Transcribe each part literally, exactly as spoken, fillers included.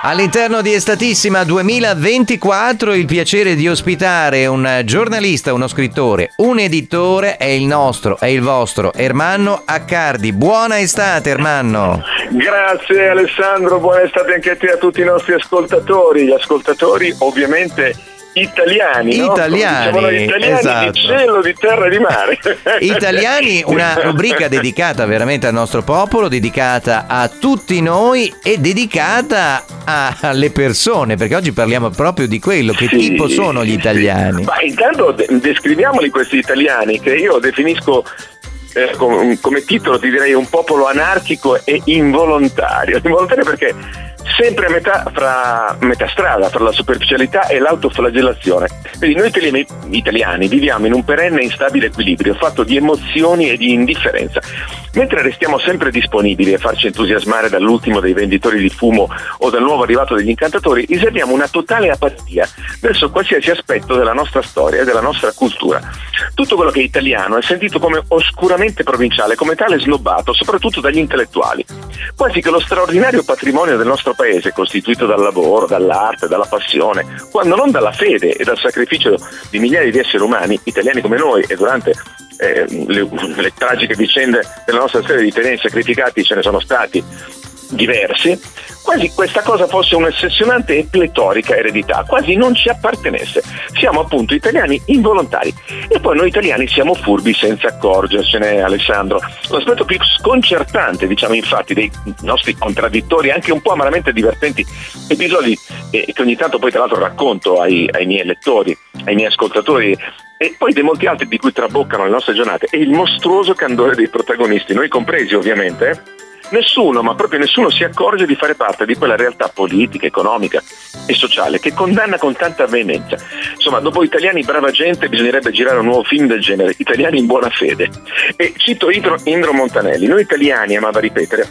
All'interno di Estatissima duemilaventiquattro il piacere di ospitare un giornalista, uno scrittore, un editore, è il nostro, è il vostro Ermanno Accardi. Buona estate, Ermanno. Grazie Alessandro, buona estate anche a te e a tutti i nostri ascoltatori. Gli ascoltatori ovviamente italiani, italiani, no? Noi, italiani esatto. Di cielo, di terra e di mare. Italiani, una rubrica dedicata veramente al nostro popolo, dedicata a tutti noi e dedicata a, alle persone, perché oggi parliamo proprio di quello, che sì, tipo sono gli italiani. Ma intanto de- descriviamoli questi italiani, che io definisco eh, com- come titolo, ti direi un popolo anarchico e involontario. Involontario perché sempre a metà, fra metà strada fra la superficialità e l'autoflagellazione. Quindi noi italiani, italiani viviamo in un perenne instabile equilibrio fatto di emozioni e di indifferenza. Mentre restiamo sempre disponibili a farci entusiasmare dall'ultimo dei venditori di fumo o dal nuovo arrivato degli incantatori, riserviamo una totale apatia verso qualsiasi aspetto della nostra storia e della nostra cultura. Tutto quello che è italiano è sentito come oscuramente provinciale, come tale snobbato, soprattutto dagli intellettuali. Quasi che lo straordinario patrimonio del nostro paese, costituito dal lavoro, dall'arte, dalla passione, quando non dalla fede e dal sacrificio di migliaia di esseri umani, italiani come noi, e durante eh, le, le tragiche vicende della nostra storia di italiani sacrificati ce ne sono stati diversi, quasi questa cosa fosse un'ossessionante e pletorica eredità, quasi non ci appartenesse. Siamo appunto italiani involontari. E poi noi italiani siamo furbi senza accorgercene, Alessandro. L'aspetto più sconcertante, diciamo infatti, dei nostri contraddittori, anche un po' amaramente divertenti episodi, eh, che ogni tanto poi tra l'altro racconto ai, ai miei lettori, ai miei ascoltatori, e poi dei molti altri di cui traboccano le nostre giornate, è il mostruoso candore dei protagonisti, noi compresi ovviamente, eh? Nessuno, ma proprio nessuno si accorge di fare parte di quella realtà politica, economica e sociale che condanna con tanta veemenza. Insomma, dopo Italiani brava gente bisognerebbe girare un nuovo film del genere, Italiani in buona fede. E cito Indro, Indro Montanelli: noi italiani, amava ripetere,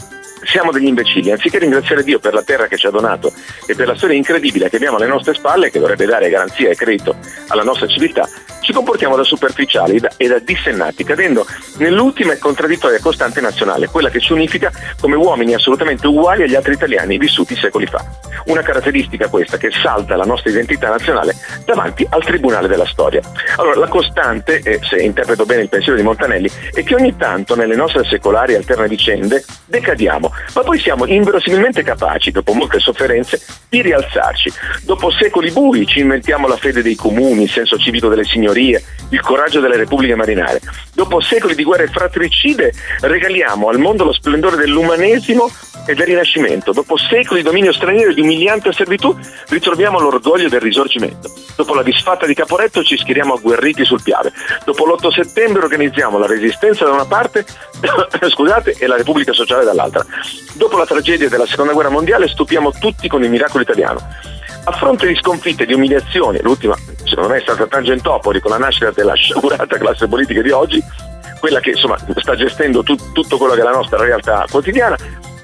siamo degli imbecilli, anziché ringraziare Dio per la terra che ci ha donato e per la storia incredibile che abbiamo alle nostre spalle, che dovrebbe dare garanzia e credito alla nostra civiltà, ci comportiamo da superficiali e da dissennati, cadendo nell'ultima e contraddittoria costante nazionale, quella che ci unifica come uomini assolutamente uguali agli altri italiani vissuti secoli fa. Una caratteristica questa che salta la nostra identità nazionale davanti al tribunale della storia. Allora, la costante, eh, se interpreto bene il pensiero di Montanelli, è che ogni tanto nelle nostre secolari e alterne vicende decadiamo, ma poi siamo inverosimilmente capaci, dopo molte sofferenze, di rialzarci. Dopo secoli bui ci inventiamo la fede dei comuni, il senso civico delle signorie, il coraggio delle repubbliche marinare. Dopo secoli di guerre fratricide regaliamo al mondo lo splendore dell'umanesimo e del Rinascimento. Dopo secoli di dominio straniero e di umiliante servitù ritroviamo l'orgoglio del Risorgimento. Dopo la disfatta di Caporetto ci schieriamo agguerriti sul Piave. Dopo l'otto settembre organizziamo la resistenza da una parte scusate, e la Repubblica Sociale dall'altra. Dopo la tragedia della Seconda Guerra Mondiale stupiamo tutti con il miracolo italiano. A fronte di sconfitte e di umiliazioni, l'ultima secondo me è stata Tangentopoli con la nascita della sciagurata classe politica di oggi, quella che insomma sta gestendo tu, tutto quello che è la nostra realtà quotidiana,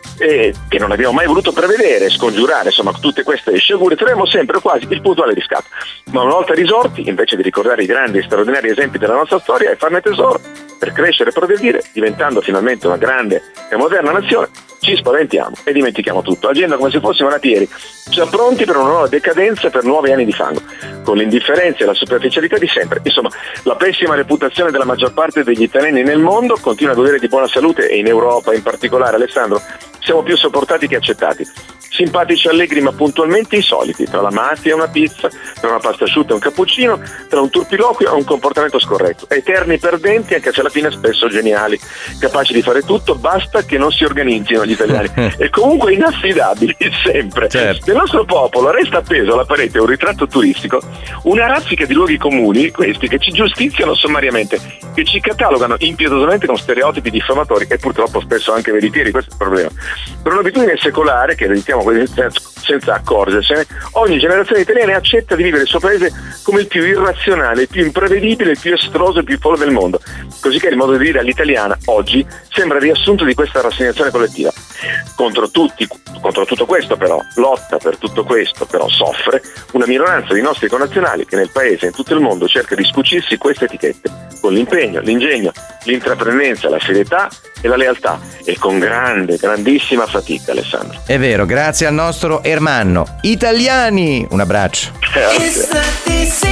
e che non abbiamo mai voluto prevedere, scongiurare, insomma tutte queste sciagure, troviamo sempre quasi il puntuale riscatto. Ma una volta risorti, invece di ricordare i grandi e straordinari esempi della nostra storia e farne tesoro per crescere e progredire, diventando finalmente una grande e moderna nazione, ci spaventiamo e dimentichiamo tutto, agendo come se fossimo nati ieri, già pronti per una nuova decadenza, per nuovi anni di fango, con l'indifferenza e la superficialità di sempre. Insomma, la pessima reputazione della maggior parte degli italiani nel mondo continua a godere di buona salute, e in Europa in particolare, Alessandro, siamo più sopportati che accettati. Simpatici, allegri, ma puntualmente insoliti, tra la mafia e una pizza, tra una pasta asciutta e un cappuccino, tra un turpiloquio e un comportamento scorretto. Eterni perdenti, anche se alla fine spesso geniali, capaci di fare tutto, basta che non si organizzino gli italiani, e comunque inaffidabili sempre. Certo. Nel nostro popolo resta appeso alla parete un ritratto turistico, una raffica di luoghi comuni, questi che ci giustiziano sommariamente, che ci catalogano impietosamente con stereotipi diffamatori e purtroppo spesso anche veritieri. Questo è il problema. Per un'abitudine secolare che ereditiamo senza accorgersene, ogni generazione italiana accetta di vivere il suo paese come il più irrazionale, il più imprevedibile, il più estroso, il più folle del mondo. Così che il modo di dire all'italiana oggi sembra riassunto di questa rassegnazione collettiva. Contro tutti, contro tutto questo però, lotta per tutto questo però soffre una minoranza di nostri connazionali che nel paese e in tutto il mondo cerca di scucirsi queste etichette. con l'impegno, l'ingegno, l'intraprendenza, la serietà e la lealtà, e con grande, grandissima fatica, Alessandro. È vero, grazie al nostro Ermanno. Italiani, un abbraccio. Grazie.